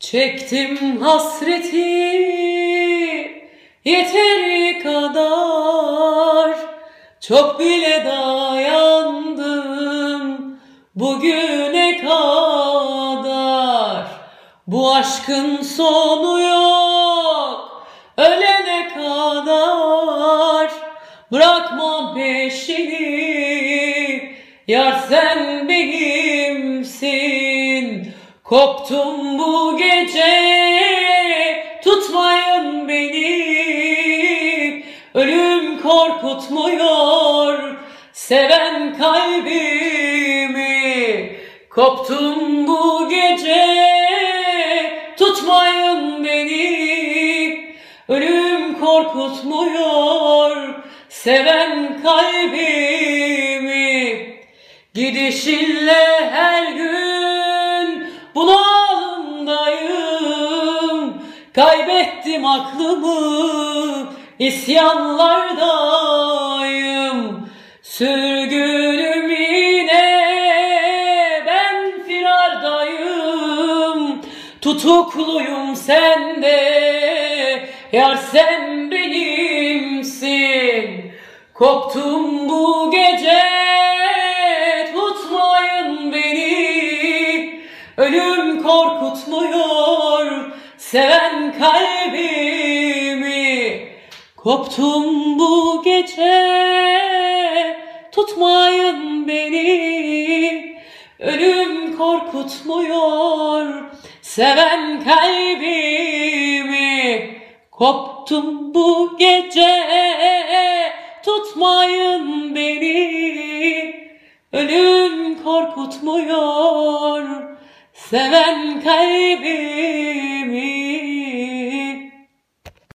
Çektim hasreti yeteri kadar, çok bile dayandım bugüne kadar. Bu aşkın sonu yok ölene kadar, bırakmam peşini, yar sen benimsin. Koptum bu gece, tutmayın beni, ölüm korkutmuyor seven kalbimi. Koptum bu gece, tutmayın beni, ölüm korkutmuyor seven kalbimi. Gidişinle her gün bunalımdayım, kaybettim aklımı, isyanlardayım. Sürgünüm yine, ben firardayım, tutukluyum sende, yar sen benimsin. Koptum bu gece, tutmayın beni, ölüm korkutmuyor seven kalbimi. Koptum bu gece, tutmayın beni, ölüm korkutmuyor seven kalbimi. Koptum bu gece, tutmayın beni, ölüm korkutmuyor seven kalbimi.